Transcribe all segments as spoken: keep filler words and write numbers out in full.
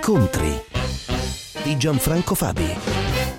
Incontri di Gianfranco Fabi.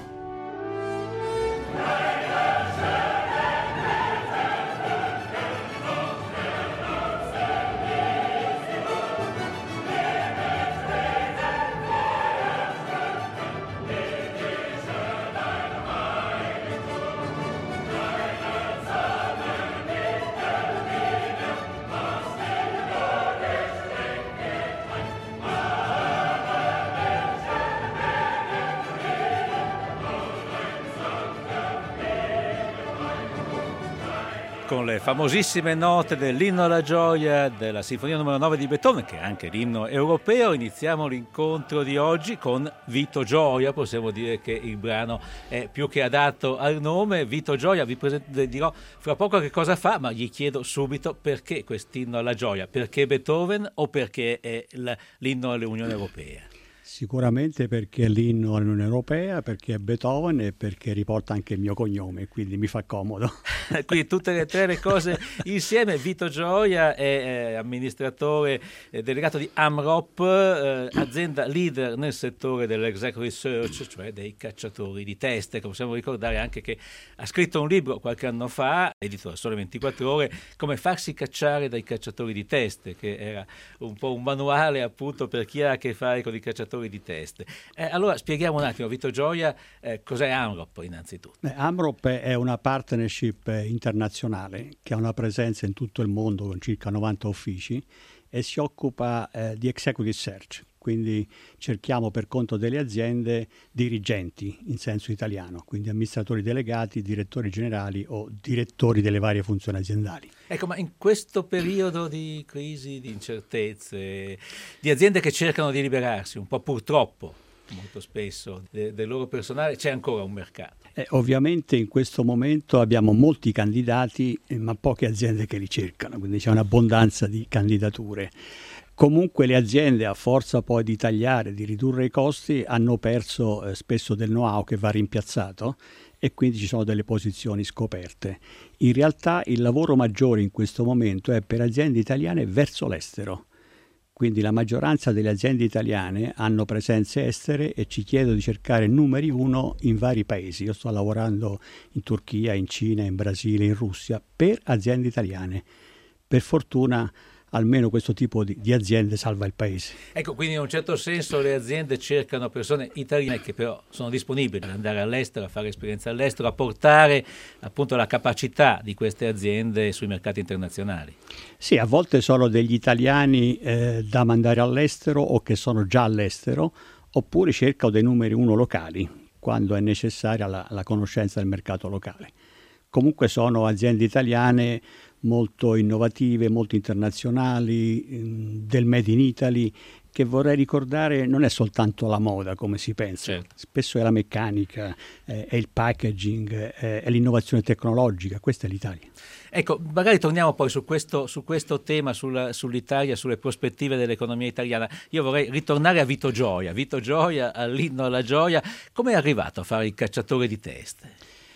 Con le famosissime note dell'inno alla gioia della sinfonia numero nove di Beethoven, che è anche l'inno europeo, iniziamo l'incontro di oggi con Vito Gioia. Possiamo dire che il brano è più che adatto al nome. Vito Gioia, vi present- dirò fra poco che cosa fa, ma gli chiedo subito perché quest'inno alla gioia, perché Beethoven o perché è l'inno all'Unione Europea? Sicuramente perché è l'inno all'Unione Europea, perché è Beethoven e perché riporta anche il mio cognome, quindi mi fa comodo. Quindi tutte e tre le cose insieme. Vito Gioia è eh, amministratore eh, delegato di AMROP, eh, azienda leader nel settore dell'exec research, cioè dei cacciatori di teste. Che possiamo ricordare anche che ha scritto un libro qualche anno fa, edito da Sole ventiquattro Ore, come farsi cacciare dai cacciatori di teste, che era un po' un manuale appunto per chi ha a che fare con i cacciatori di teste. Eh, allora spieghiamo un attimo, Vito Gioia, eh, cos'è AMROP innanzitutto? Beh, AMROP è una partnership internazionale che ha una presenza in tutto il mondo con circa novanta uffici e si occupa eh, di executive search, quindi cerchiamo per conto delle aziende dirigenti in senso italiano, quindi amministratori delegati, direttori generali o direttori delle varie funzioni aziendali. Ecco, ma in questo periodo di crisi, di incertezze, di aziende che cercano di liberarsi, un po' purtroppo, molto spesso, de- del loro personale, c'è ancora un mercato? Eh, ovviamente in questo momento abbiamo molti candidati, eh, ma poche aziende che li cercano, quindi c'è un'abbondanza di candidature. Comunque le aziende, a forza poi di tagliare, di ridurre i costi, hanno perso eh, spesso del know-how che va rimpiazzato e quindi ci sono delle posizioni scoperte. In realtà il lavoro maggiore in questo momento è per aziende italiane verso l'estero. Quindi la maggioranza delle aziende italiane hanno presenze estere e ci chiedono di cercare numeri uno in vari paesi. Io sto lavorando in Turchia, in Cina, in Brasile, in Russia per aziende italiane. Per fortuna almeno questo tipo di, di aziende salva il paese. Ecco, quindi in un certo senso le aziende cercano persone italiane che però sono disponibili ad andare all'estero, a fare esperienza all'estero, a portare appunto la capacità di queste aziende sui mercati internazionali. Sì, a volte sono degli italiani eh, da mandare all'estero o che sono già all'estero, oppure cercano dei numeri uno locali, quando è necessaria la, la conoscenza del mercato locale. Comunque sono aziende italiane molto innovative, molto internazionali, del Made in Italy, che vorrei ricordare non è soltanto la moda come si pensa, certo. Spesso è la meccanica, eh, è il packaging, eh, è l'innovazione tecnologica, questa è l'Italia. Ecco, magari torniamo poi su questo, su questo tema, sulla, sull'Italia, sulle prospettive dell'economia italiana. Io vorrei ritornare a Vito Gioia, Vito Gioia all'inno alla gioia. Come è arrivato a fare il cacciatore di teste?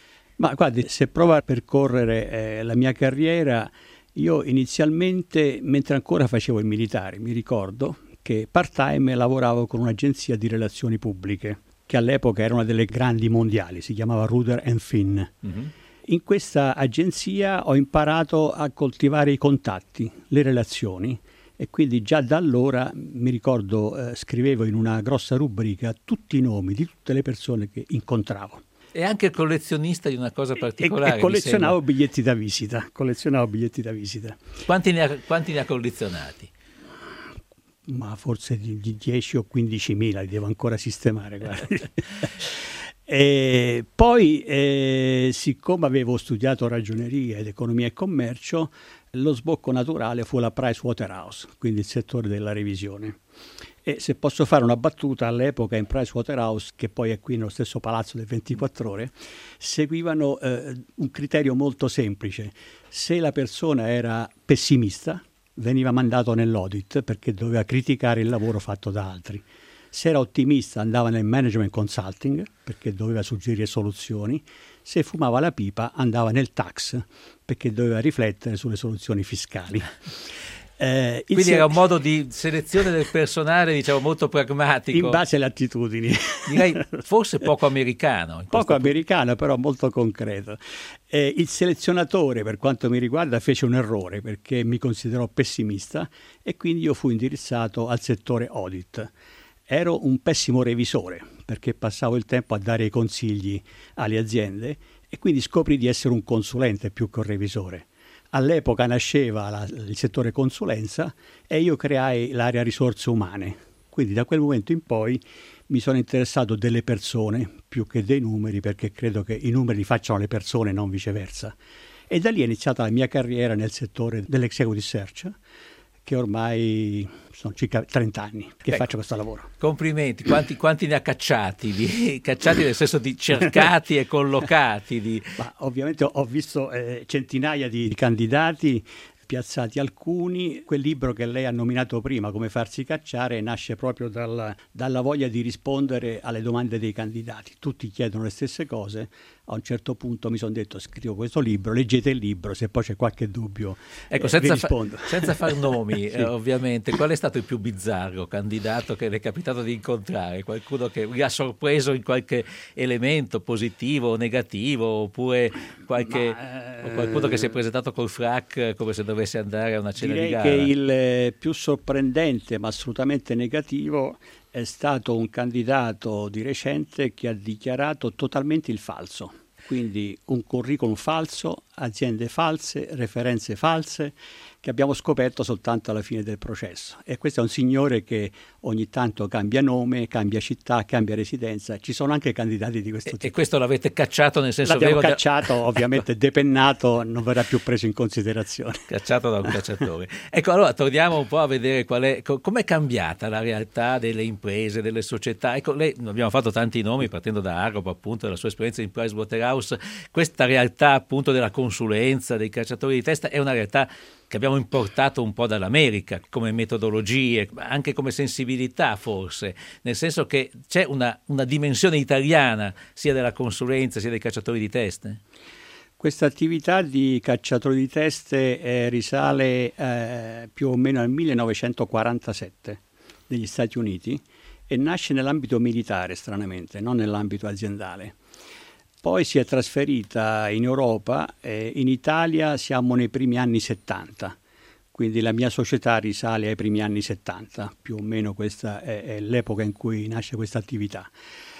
Ma guardi, se provo a percorrere eh, la mia carriera, io inizialmente, mentre ancora facevo il militare, mi ricordo che part-time lavoravo con un'agenzia di relazioni pubbliche, che all'epoca era una delle grandi mondiali, si chiamava Ruder and Finn. Mm-hmm. In questa agenzia ho imparato a coltivare i contatti, le relazioni, e quindi già da allora, mi ricordo, eh, scrivevo in una grossa rubrica tutti i nomi di tutte le persone che incontravo. E anche collezionista di una cosa particolare. E, e collezionavo biglietti da visita. Collezionavo biglietti da visita. Quanti ne ha, quanti ne ha collezionati? Ma forse di, di dieci o quindici mila, li devo ancora sistemare. E poi, eh, siccome avevo studiato ragioneria ed economia e commercio, lo sbocco naturale fu la Pricewaterhouse, quindi il settore della revisione. E se posso fare una battuta, all'epoca in Pricewaterhouse, che poi è qui nello stesso palazzo del ventiquattro Ore, seguivano eh, un criterio molto semplice. Se la persona era pessimista, veniva mandato nell'audit perché doveva criticare il lavoro fatto da altri. Se era ottimista andava nel management consulting perché doveva suggerire soluzioni. Se fumava la pipa andava nel tax perché doveva riflettere sulle soluzioni fiscali. Eh, Quindi se... era un modo di selezione del personale, diciamo, molto pragmatico. In base alle attitudini. Direi forse poco americano. Poco americano, però molto concreto. Eh, il selezionatore, per quanto mi riguarda, fece un errore perché mi considerò pessimista e quindi io fui indirizzato al settore audit. Ero un pessimo revisore perché passavo il tempo a dare i consigli alle aziende e quindi scoprì di essere un consulente più che un revisore. All'epoca nasceva la, il settore consulenza e io creai l'area risorse umane. Quindi da quel momento in poi mi sono interessato delle persone più che dei numeri, perché credo che i numeri facciano le persone, non viceversa. E da lì è iniziata la mia carriera nel settore dell'executive search, che ormai sono circa trenta anni che ecco, faccio questo lavoro. Complimenti, quanti, quanti ne ha cacciati? Di, cacciati nel senso di cercati e collocati? Di... Ma ovviamente ho visto eh, centinaia di, di candidati, piazzati alcuni. Quel libro che lei ha nominato prima, Come farsi cacciare, nasce proprio dalla, dalla voglia di rispondere alle domande dei candidati. Tutti chiedono le stesse cose. A un certo punto mi sono detto: scrivo questo libro, leggete il libro, se poi c'è qualche dubbio ecco, eh, senza, vi rispondo. Fa, senza far nomi, sì. eh, ovviamente, qual è stato il più bizzarro candidato che le è capitato di incontrare? Qualcuno che vi ha sorpreso in qualche elemento positivo o negativo, oppure qualche, Ma, eh, o qualcuno che si è presentato col frac come se dovesse andare a una cena direi di gara? Direi che il più sorprendente ma assolutamente negativo è stato un candidato di recente che ha dichiarato totalmente il falso. Quindi un curriculum falso, aziende false, referenze false, che abbiamo scoperto soltanto alla fine del processo. E questo è un signore che ogni tanto cambia nome, cambia città, cambia residenza. Ci sono anche candidati di questo e, tipo. E questo l'avete cacciato nel senso L'abbiamo vero? cacciato, da... ovviamente depennato, non verrà più preso in considerazione. Cacciato da un cacciatore. Ecco, allora torniamo un po' a vedere qual è, com'è cambiata la realtà delle imprese, delle società. Ecco, lei, abbiamo fatto tanti nomi partendo da Arop, appunto, dalla sua esperienza in Pricewaterhouse. Questa realtà appunto della consulenza, dei cacciatori di testa, è una realtà che abbiamo importato un po' dall'America come metodologie, anche come sensibilità forse, nel senso che c'è una, una dimensione italiana sia della consulenza sia dei cacciatori di teste? Questa attività di cacciatori di teste eh, risale eh, più o meno al millenovecentoquarantasette negli Stati Uniti e nasce nell'ambito militare, stranamente, non nell'ambito aziendale. Poi si è trasferita in Europa e in Italia siamo nei primi anni settanta, quindi la mia società risale ai primi anni settanta, più o meno questa è, è l'epoca in cui nasce questa attività.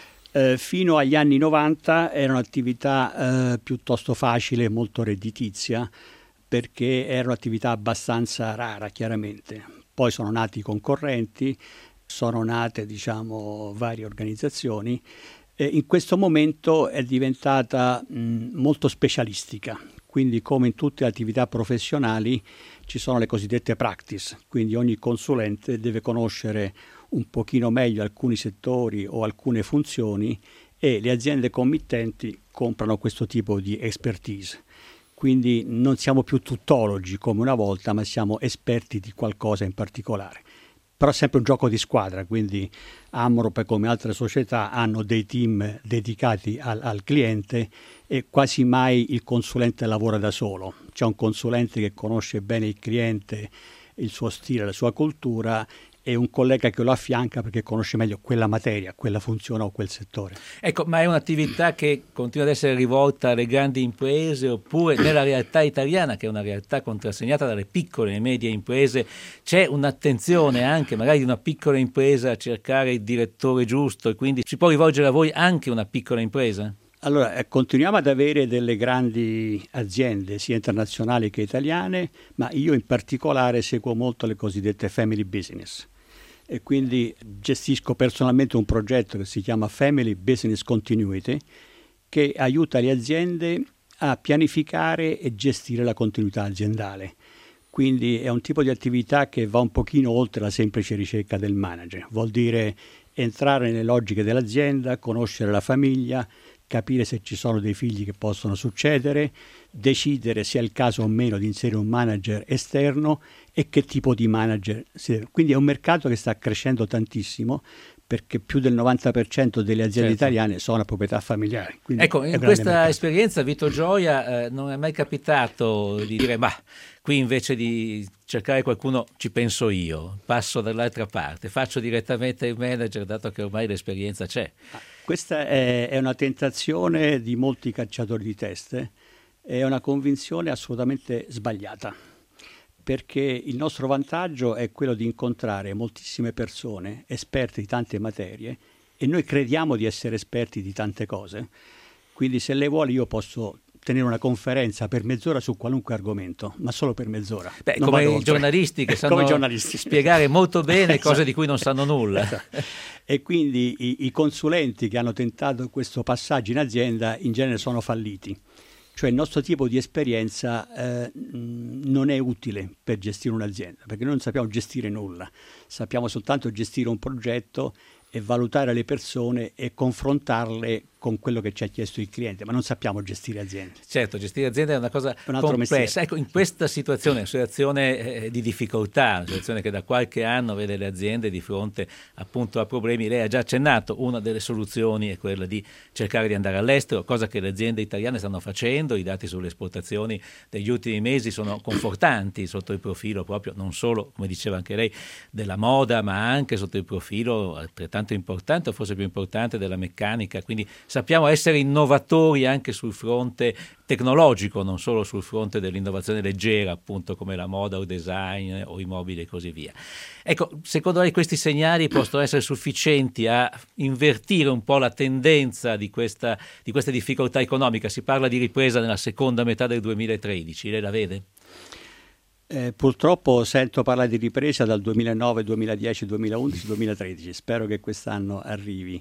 Eh, fino agli anni novanta era un'attività eh, piuttosto facile, molto redditizia, perché era un'attività abbastanza rara, chiaramente. Poi sono nati i concorrenti, sono nate, diciamo, varie organizzazioni. E in questo momento è diventata mh, molto specialistica, quindi come in tutte le attività professionali ci sono le cosiddette practice, quindi ogni consulente deve conoscere un pochino meglio alcuni settori o alcune funzioni e le aziende committenti comprano questo tipo di expertise. Quindi non siamo più tuttologi come una volta, ma siamo esperti di qualcosa in particolare. Però è sempre un gioco di squadra, quindi Amrop come altre società hanno dei team dedicati al, al cliente e quasi mai il consulente lavora da solo. C'è un consulente che conosce bene il cliente, il suo stile, la sua cultura e un collega che lo affianca perché conosce meglio quella materia, quella funzione o quel settore. Ecco, ma è un'attività che continua ad essere rivolta alle grandi imprese oppure nella realtà italiana, che è una realtà contrassegnata dalle piccole e medie imprese, c'è un'attenzione anche magari di una piccola impresa a cercare il direttore giusto e quindi si può rivolgere a voi anche una piccola impresa? Allora, eh, continuiamo ad avere delle grandi aziende, sia internazionali che italiane, ma io in particolare seguo molto le cosiddette family business. E quindi gestisco personalmente un progetto che si chiama Family Business Continuity, che aiuta le aziende a pianificare e gestire la continuità aziendale. Quindi è un tipo di attività che va un pochino oltre la semplice ricerca del manager. Vuol dire entrare nelle logiche dell'azienda, conoscere la famiglia, capire se ci sono dei figli che possono succedere, decidere se è il caso o meno di inserire un manager esterno e che tipo di manager si deve. Quindi è un mercato che sta crescendo tantissimo perché più del novanta per cento delle aziende certo. italiane sono a proprietà familiare. Ecco, in questa mercato. esperienza, Vito Gioia, eh, non è mai capitato di dire, ma qui invece di cercare qualcuno ci penso io, passo dall'altra parte, faccio direttamente il manager, dato che ormai l'esperienza c'è. Questa è, è una tentazione di molti cacciatori di teste, è una convinzione assolutamente sbagliata, perché il nostro vantaggio è quello di incontrare moltissime persone, esperte di tante materie, e noi crediamo di essere esperti di tante cose. Quindi se lei vuole io posso tenere una conferenza per mezz'ora su qualunque argomento, ma solo per mezz'ora. Beh, non come i giornalisti che sanno giornalisti. spiegare molto bene esatto. cose di cui non sanno nulla. Esatto. E quindi i, i consulenti che hanno tentato questo passaggio in azienda in genere sono falliti. Cioè il nostro tipo di esperienza eh, non è utile per gestire un'azienda, perché noi non sappiamo gestire nulla, sappiamo soltanto gestire un progetto e valutare le persone e confrontarle con quello che ci ha chiesto il cliente, ma non sappiamo gestire aziende. Certo, gestire aziende è una cosa un complessa. Ecco, in questa situazione, una situazione eh, di difficoltà, una situazione che da qualche anno vede le aziende di fronte appunto a problemi, lei ha già accennato, una delle soluzioni è quella di cercare di andare all'estero, cosa che le aziende italiane stanno facendo. I dati sulle esportazioni degli ultimi mesi sono confortanti sotto il profilo proprio, non solo, come diceva anche lei, della moda, ma anche sotto il profilo altrettanto importante, o forse più importante, della meccanica. Quindi sappiamo essere innovatori anche sul fronte tecnologico, non solo sul fronte dell'innovazione leggera, appunto come la moda o il design o i mobili e così via. Ecco, secondo lei questi segnali possono essere sufficienti a invertire un po' la tendenza di questa, di questa difficoltà economica? Si parla di ripresa nella seconda metà del duemilatredici, lei la vede? Eh, purtroppo sento parlare di ripresa dal duemilanove, duemiladieci, duemilaundici, duemilatredici, spero che quest'anno arrivi.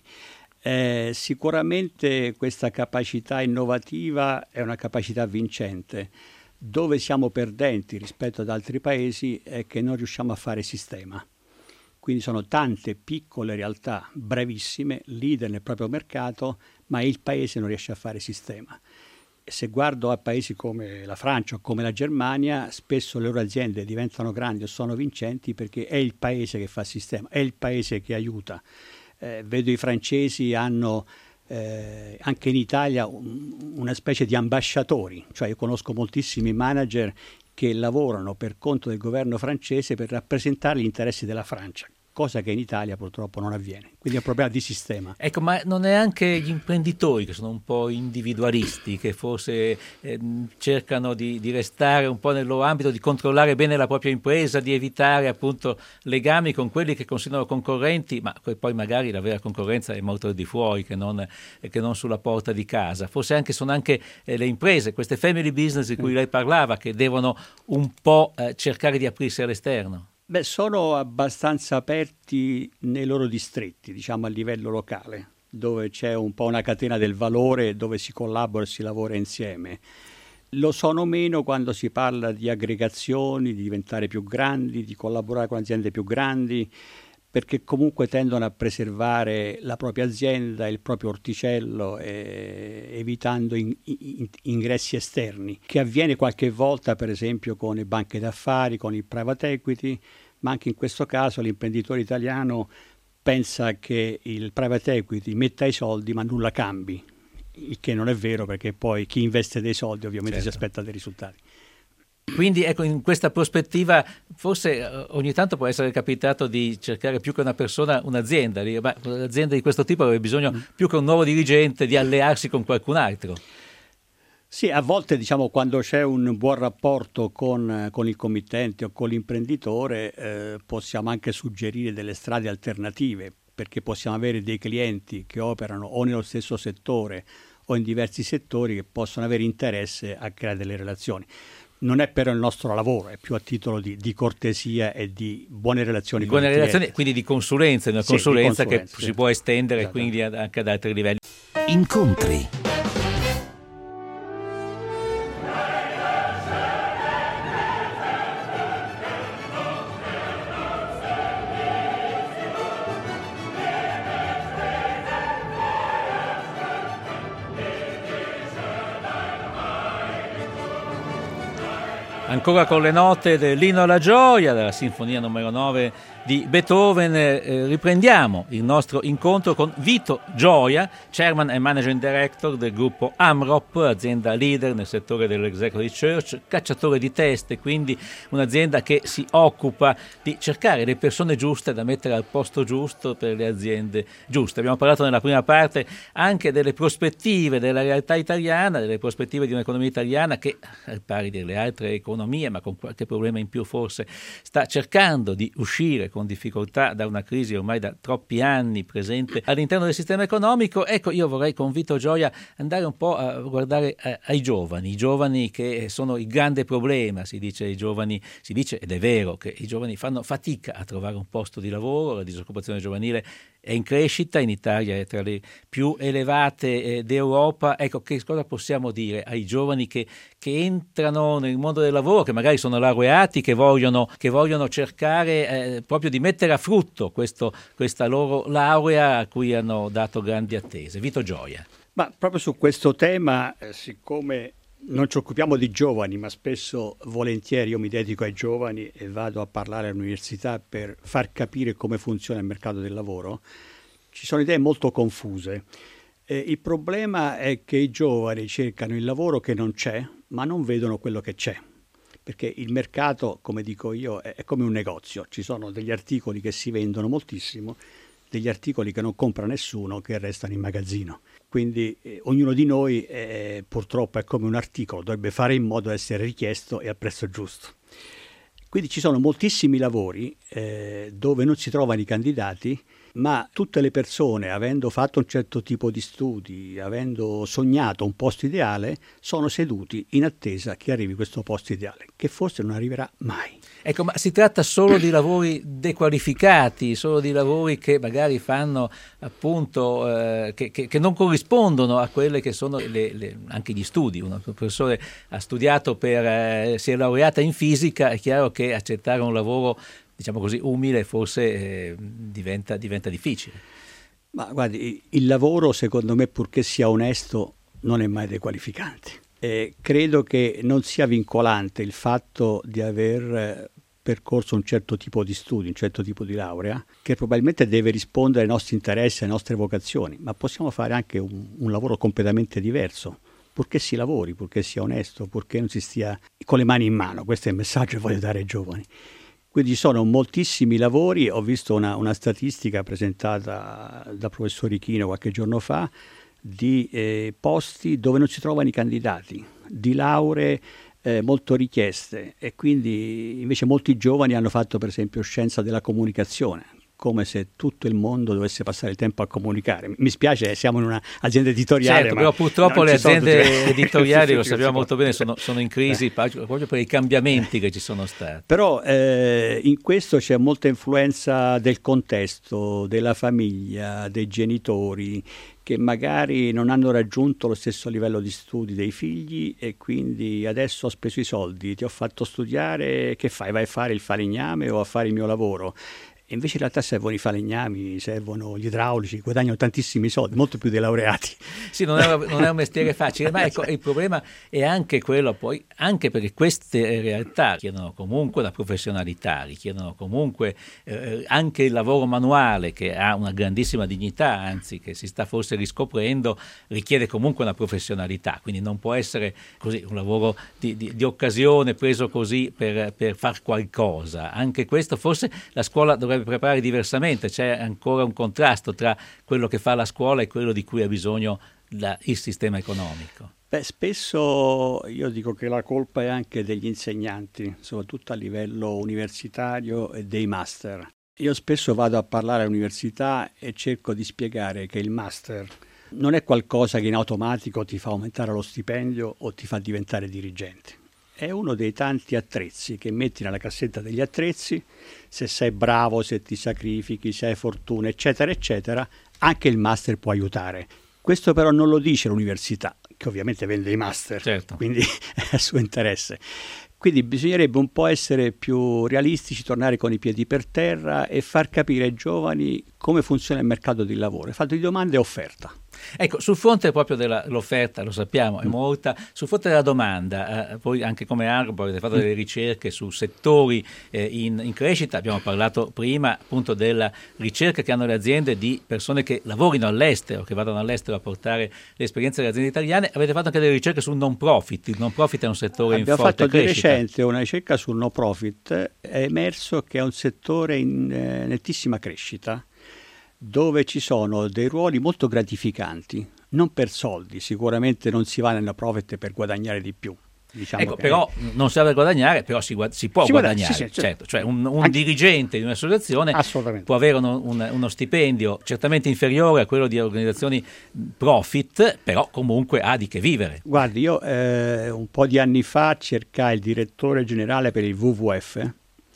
Eh, sicuramente questa capacità innovativa è una capacità vincente. Dove siamo perdenti rispetto ad altri paesi è che non riusciamo a fare sistema. Quindi sono tante piccole realtà bravissime, leader nel proprio mercato, ma il paese non riesce a fare sistema. Se guardo a paesi come la Francia o come la Germania, spesso le loro aziende diventano grandi o sono vincenti perché è il paese che fa sistema, è il paese che aiuta. Eh, vedo i francesi hanno eh, anche in Italia un, una specie di ambasciatori, cioè io conosco moltissimi manager che lavorano per conto del governo francese per rappresentare gli interessi della Francia, cosa che in Italia purtroppo non avviene, quindi è un problema di sistema. Ecco, ma non è anche gli imprenditori che sono un po' individualisti, che forse eh, cercano di, di restare un po' nel loro ambito, di controllare bene la propria impresa, di evitare appunto legami con quelli che considerano concorrenti, ma poi magari la vera concorrenza è molto al di fuori che non, eh, che non sulla porta di casa. Forse anche sono anche eh, le imprese, queste family business di cui lei parlava, che devono un po' eh, cercare di aprirsi all'esterno. Beh, sono abbastanza aperti nei loro distretti, diciamo a livello locale, dove c'è un po' una catena del valore, dove si collabora e si lavora insieme. Lo sono meno quando si parla di aggregazioni, di diventare più grandi, di collaborare con aziende più grandi, perché comunque tendono a preservare la propria azienda, il proprio orticello, eh, evitando in, in, ingressi esterni, che avviene qualche volta per esempio con le banche d'affari, con il private equity, ma anche in questo caso l'imprenditore italiano pensa che il private equity metta i soldi ma nulla cambi, il che non è vero, perché poi chi investe dei soldi ovviamente certo. si aspetta dei risultati. Quindi ecco, in questa prospettiva forse ogni tanto può essere capitato di cercare più che una persona un'azienda, ma un'azienda di questo tipo aveva bisogno mm. più che un nuovo dirigente di allearsi con qualcun altro. Sì, a volte diciamo quando c'è un buon rapporto con, con il committente o con l'imprenditore eh, possiamo anche suggerire delle strade alternative, perché possiamo avere dei clienti che operano o nello stesso settore o in diversi settori che possono avere interesse a creare delle relazioni. Non è però il nostro lavoro, è più a titolo di, di cortesia e di buone relazioni di con buone il relazioni, quindi di consulenza, una sì, consulenza, consulenza che sì. si può estendere esatto. quindi anche ad altri livelli. Incontri. Ancora con le note dell'Inno alla gioia, della sinfonia numero nove di Beethoven. Eh, riprendiamo il nostro incontro con Vito Gioia, Chairman e Managing Director del gruppo AMROP, azienda leader nel settore dell'Executive Search, cacciatore di teste, quindi un'azienda che si occupa di cercare le persone giuste da mettere al posto giusto per le aziende giuste. Abbiamo parlato nella prima parte anche delle prospettive della realtà italiana, delle prospettive di un'economia italiana che, al pari delle altre economie, ma con qualche problema in più forse, sta cercando di uscire con difficoltà da una crisi ormai da troppi anni presente all'interno del sistema economico. Ecco, io vorrei con Vito Gioia andare un po' a guardare ai giovani, i giovani che sono il grande problema. Si dice i giovani, si dice ed è vero che i giovani fanno fatica a trovare un posto di lavoro, la disoccupazione giovanile è in crescita, in Italia è tra le più elevate eh, d'Europa. Ecco, che cosa possiamo dire ai giovani che, che entrano nel mondo del lavoro, che magari sono laureati, che vogliono, che vogliono cercare eh, proprio di mettere a frutto questo, questa loro laurea a cui hanno dato grandi attese? Vito Gioia. Ma proprio su questo tema, eh, siccome non ci occupiamo di giovani, ma spesso volentieri io mi dedico ai giovani e vado a parlare all'università per far capire come funziona il mercato del lavoro, ci sono idee molto confuse. Eh, il problema è che i giovani cercano il lavoro che non c'è, ma non vedono quello che c'è. Perché il mercato, come dico io, è, è come un negozio. Ci sono degli articoli che si vendono moltissimo, degli articoli che non compra nessuno, che restano in magazzino. Quindi eh, ognuno di noi eh, purtroppo è come un articolo, dovrebbe fare in modo di essere richiesto e al prezzo giusto. Quindi ci sono moltissimi lavori eh, dove non si trovano i candidati, ma tutte le persone, avendo fatto un certo tipo di studi, avendo sognato un posto ideale, sono seduti in attesa che arrivi questo posto ideale, che forse non arriverà mai. Ecco, ma si tratta solo di lavori dequalificati, solo di lavori che magari fanno appunto, eh, che, che, che non corrispondono a quelle che sono le, le, anche gli studi. Un professore ha studiato per, eh, si è laureata in fisica, è chiaro che accettare un lavoro, diciamo così, umile forse eh, diventa, diventa difficile. Ma guardi, il lavoro secondo me, purché sia onesto, non è mai dequalificante. Eh, credo che non sia vincolante il fatto di aver percorso un certo tipo di studi, un certo tipo di laurea, che probabilmente deve rispondere ai nostri interessi, alle nostre vocazioni, ma possiamo fare anche un, un lavoro completamente diverso, purché si lavori, purché sia onesto, purché non si stia con le mani in mano. Questo è il messaggio che voglio dare ai giovani. Quindi ci sono moltissimi lavori. Ho visto una, una statistica presentata dal professor Ichino qualche giorno fa di eh, posti dove non si trovano i candidati, di lauree eh, molto richieste, e quindi invece molti giovani hanno fatto per esempio scienza della comunicazione, come se tutto il mondo dovesse passare il tempo a comunicare. Mi spiace, siamo in un'azienda editoriale. Certo, ma però purtroppo le aziende tutte... editoriali, lo sappiamo molto bene, sono, sono in crisi eh. proprio per i cambiamenti che ci sono stati. Però eh, in questo c'è molta influenza del contesto, della famiglia, dei genitori, che magari non hanno raggiunto lo stesso livello di studi dei figli, e quindi adesso ho speso i soldi, ti ho fatto studiare, che fai? Vai a fare il falegname o a fare il mio lavoro? E invece in realtà servono i falegnami, servono gli idraulici, guadagnano tantissimi soldi, molto più dei laureati. Sì, non è, non è un mestiere facile, ma ecco, il problema è anche quello poi, anche perché queste realtà chiedono comunque la professionalità, richiedono comunque eh, anche il lavoro manuale, che ha una grandissima dignità, anzi che si sta forse riscoprendo, richiede comunque una professionalità, quindi non può essere così un lavoro di, di, di occasione preso così per, per far qualcosa. Anche questo forse la scuola dovrebbe preparare diversamente, c'è ancora un contrasto tra quello che fa la scuola e quello di cui ha bisogno la, il sistema economico. Beh, spesso io dico che la colpa è anche degli insegnanti, soprattutto a livello universitario, e dei master. Io spesso vado a parlare all'università e cerco di spiegare che il master non è qualcosa che in automatico ti fa aumentare lo stipendio o ti fa diventare dirigente. È uno dei tanti attrezzi che metti nella cassetta degli attrezzi. Se sei bravo, se ti sacrifichi, se hai fortuna, eccetera, eccetera, anche il master può aiutare. Questo però non lo dice l'università, che ovviamente vende i master, certo. Quindi è a suo interesse. Quindi bisognerebbe un po' essere più realistici, tornare con i piedi per terra e far capire ai giovani come funziona il mercato del lavoro. Il fatto di domanda e offerta. Ecco, sul fronte proprio dell'offerta, lo sappiamo, è molta, sul fronte della domanda, eh, voi anche come Arbor avete fatto delle ricerche su settori eh, in, in crescita, abbiamo parlato prima appunto della ricerca che hanno le aziende di persone che lavorino all'estero, che vadano all'estero a portare le esperienze delle aziende italiane, avete fatto anche delle ricerche sul non profit, il non profit è un settore abbiamo in forte crescita. Abbiamo fatto crescita. di recente una ricerca sul no profit, è emerso che è un settore in eh, nettissima crescita, dove ci sono dei ruoli molto gratificanti, non per soldi, sicuramente non si va nella profit per guadagnare di più. Diciamo ecco, che però è... non si deve guadagnare, però si, guad- si può si guadagnare, guadagna, sì, sì, certo, cioè un, un anche... dirigente di un'associazione può avere uno, un, uno stipendio certamente inferiore a quello di organizzazioni profit, però comunque ha di che vivere. Guardi, io eh, un po' di anni fa cercai il direttore generale per il W W F.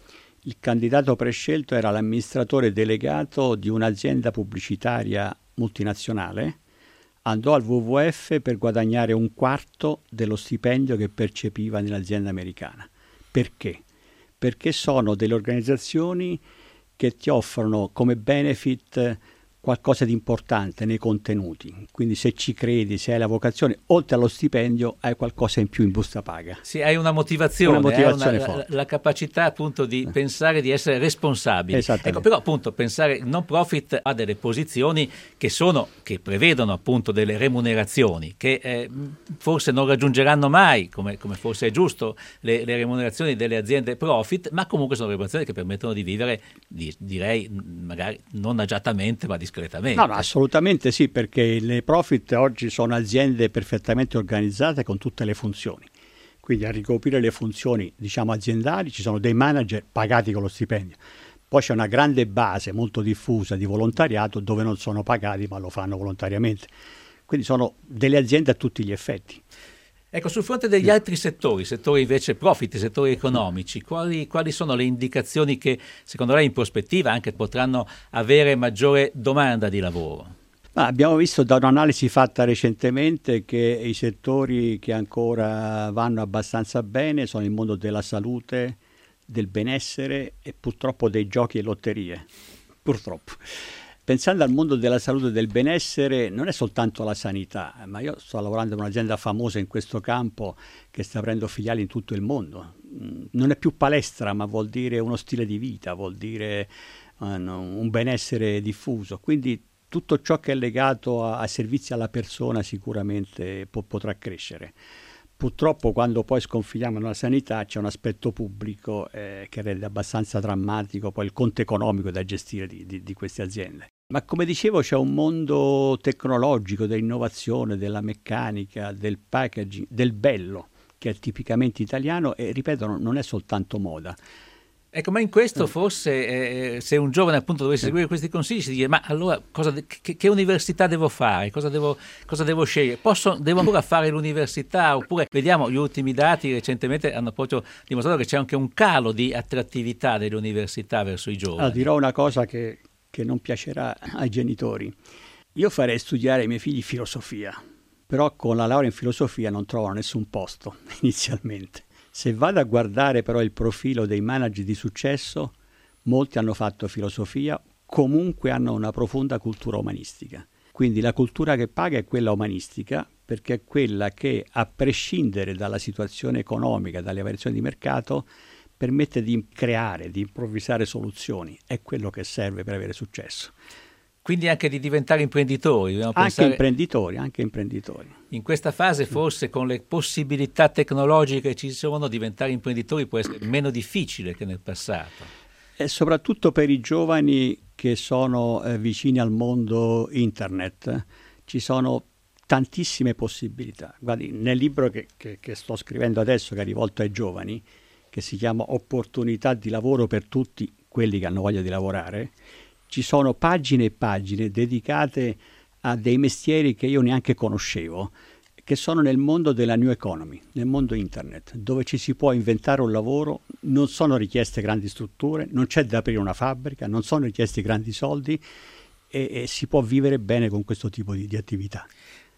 Il candidato prescelto era l'amministratore delegato di un'azienda pubblicitaria multinazionale, andò al W W F per guadagnare un quarto dello stipendio che percepiva nell'azienda americana. Perché? Perché sono delle organizzazioni che ti offrono come benefit qualcosa di importante nei contenuti, quindi se ci credi, se hai la vocazione, oltre allo stipendio hai qualcosa in più in busta paga. Sì, hai una motivazione, una motivazione una, forte. La, la capacità appunto di eh. pensare di essere responsabili. Ecco, però appunto pensare il non profit ha delle posizioni che sono, che prevedono appunto delle remunerazioni che eh, forse non raggiungeranno mai, come, come forse è giusto, le, le remunerazioni delle aziende profit, ma comunque sono remunerazioni che permettono di vivere, di, direi magari non agiatamente, ma di discretamente. No, no, assolutamente sì, perché le profit oggi sono aziende perfettamente organizzate con tutte le funzioni. Quindi a ricoprire le funzioni, diciamo, aziendali ci sono dei manager pagati con lo stipendio. Poi c'è una grande base molto diffusa di volontariato dove non sono pagati ma lo fanno volontariamente. Quindi sono delle aziende a tutti gli effetti. Ecco, sul fronte degli altri settori, settori invece profit, settori economici, quali, quali sono le indicazioni che secondo lei in prospettiva anche potranno avere maggiore domanda di lavoro? Ma abbiamo visto da un'analisi fatta recentemente che i settori che ancora vanno abbastanza bene sono il mondo della salute, del benessere e purtroppo dei giochi e lotterie. Purtroppo. Pensando al mondo della salute e del benessere, non è soltanto la sanità, ma io sto lavorando in un'azienda famosa in questo campo che sta aprendo filiali in tutto il mondo. Non è più palestra, ma vuol dire uno stile di vita, vuol dire uh, un benessere diffuso. Quindi tutto ciò che è legato a, a servizi alla persona sicuramente po- potrà crescere. Purtroppo quando poi sconfiniamo nella sanità c'è un aspetto pubblico eh, che rende abbastanza drammatico poi il conto economico da gestire di, di, di queste aziende. Ma come dicevo c'è un mondo tecnologico, dell'innovazione, della meccanica, del packaging, del bello, che è tipicamente italiano e ripeto non è soltanto moda. Ecco, ma in questo forse eh, se un giovane appunto dovesse seguire questi consigli si dice ma allora cosa de- che, che università devo fare? Cosa devo, cosa devo scegliere? Posso, devo ancora fare l'università? Oppure vediamo gli ultimi dati recentemente hanno proprio dimostrato che c'è anche un calo di attrattività delle università verso i giovani. Allora, dirò una cosa che, che non piacerà ai genitori. Io farei studiare ai miei figli filosofia, però con la laurea in filosofia non trovano nessun posto inizialmente. Se vado a guardare però il profilo dei manager di successo, molti hanno fatto filosofia, comunque hanno una profonda cultura umanistica. Quindi la cultura che paga è quella umanistica, perché è quella che, a prescindere dalla situazione economica, dalle variazioni di mercato, permette di creare, di improvvisare soluzioni. È quello che serve per avere successo. Quindi anche di diventare imprenditori. Anche pensare... imprenditori, anche imprenditori. In questa fase forse con le possibilità tecnologiche che ci sono diventare imprenditori può essere meno difficile che nel passato. E soprattutto per i giovani che sono eh, vicini al mondo internet ci sono tantissime possibilità. Guardi, nel libro che, che, che sto scrivendo adesso, che è rivolto ai giovani, che si chiama Opportunità di lavoro per tutti quelli che hanno voglia di lavorare, ci sono pagine e pagine dedicate a dei mestieri che io neanche conoscevo, che sono nel mondo della new economy, nel mondo internet, dove ci si può inventare un lavoro, non sono richieste grandi strutture, non c'è da aprire una fabbrica, non sono richiesti grandi soldi e, e si può vivere bene con questo tipo di, di attività.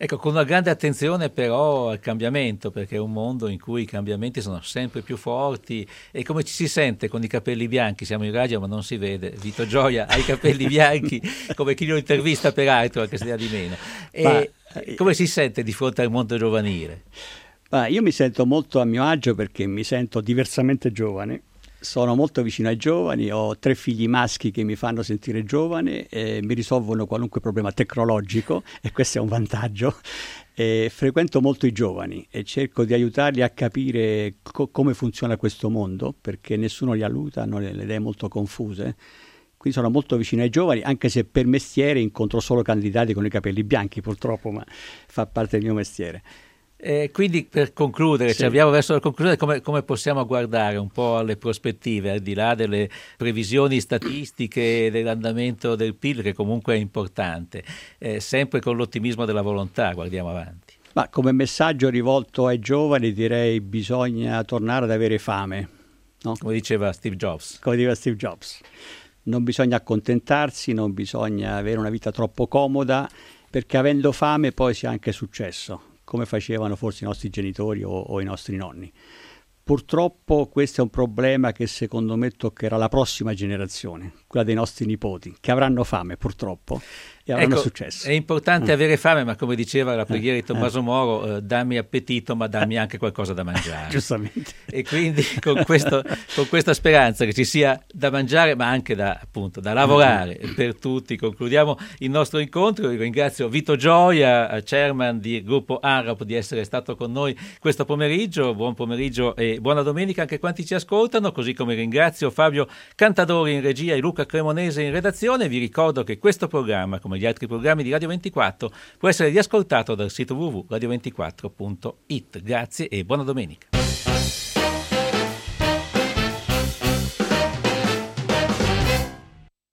Ecco, con una grande attenzione però al cambiamento, perché è un mondo in cui i cambiamenti sono sempre più forti. E come ci si sente con i capelli bianchi? Siamo in radio ma non si vede. Vito Gioia ha i capelli bianchi come chi lo intervista peraltro, anche se ne ha di meno. E ma, come si sente di fronte al mondo giovanile? Ma io mi sento molto a mio agio perché mi sento diversamente giovane. Sono molto vicino ai giovani, ho tre figli maschi che mi fanno sentire giovane, e mi risolvono qualunque problema tecnologico e questo è un vantaggio. E frequento molto i giovani e cerco di aiutarli a capire co- come funziona questo mondo, perché nessuno li aiuta, hanno le, le idee molto confuse. Quindi sono molto vicino ai giovani, anche se per mestiere incontro solo candidati con i capelli bianchi, purtroppo, ma fa parte del mio mestiere. Eh, quindi per concludere, sì. ci avviamo verso la conclusione, come, come possiamo guardare un po' alle prospettive, al di là delle previsioni statistiche dell'andamento del P I L, che comunque è importante, eh, sempre con l'ottimismo della volontà guardiamo avanti. Ma come messaggio rivolto ai giovani direi bisogna tornare ad avere fame, no? Come diceva Steve Jobs. Come diceva Steve Jobs. Non bisogna accontentarsi, non bisogna avere una vita troppo comoda, perché avendo fame poi si ha anche successo, come facevano forse i nostri genitori o, o i nostri nonni. Purtroppo questo è un problema che secondo me toccherà la prossima generazione, quella dei nostri nipoti, che avranno fame purtroppo e avranno ecco, successo. È importante mm. avere fame, ma come diceva la preghiera di Tommaso eh. Moro, eh, dammi appetito ma dammi anche qualcosa da mangiare. Giustamente. E quindi con, questo, con questa speranza che ci sia da mangiare ma anche da, appunto, da lavorare mm. per tutti, concludiamo il nostro incontro. Io ringrazio Vito Gioia, chairman di Gruppo ANROP, di essere stato con noi questo pomeriggio. Buon pomeriggio e buona domenica anche a quanti ci ascoltano, così come ringrazio Fabio Cantadori in regia e Luca Cremonese in redazione. Vi ricordo che questo programma, come gli altri programmi di Radio ventiquattro, può essere riascoltato dal sito w w w punto radio ventiquattro punto it. Grazie e buona domenica.